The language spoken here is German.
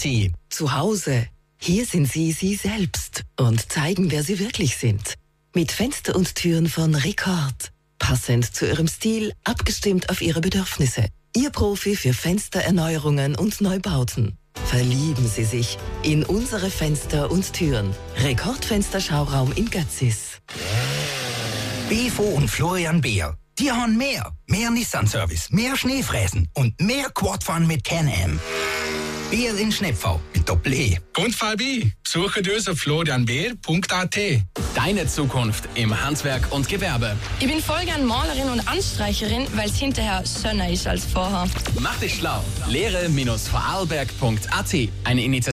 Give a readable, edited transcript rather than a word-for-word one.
Zu Hause. Hier sind Sie selbst und zeigen, wer Sie wirklich sind. Mit Fenster und Türen von Record. Passend zu Ihrem Stil, abgestimmt auf Ihre Bedürfnisse. Ihr Profi für Fenstererneuerungen und Neubauten. Verlieben Sie sich in unsere Fenster und Türen. Rekordfensterschauraum in Götzis. Befo und Florian Beer. Die haben mehr. Mehr Nissan-Service, mehr Schneefräsen und mehr Quadfahren mit Can-Am. Beer in Schnepfau mit Doppel-E. Und Fabi, besuche uns auf florianbeer.at. Deine Zukunft im Handwerk und Gewerbe. Ich bin voll gern Malerin und Anstreicherin, weil es hinterher schöner ist als vorher. Mach dich schlau. Lehre-vorarlberg.at. Eine Initiative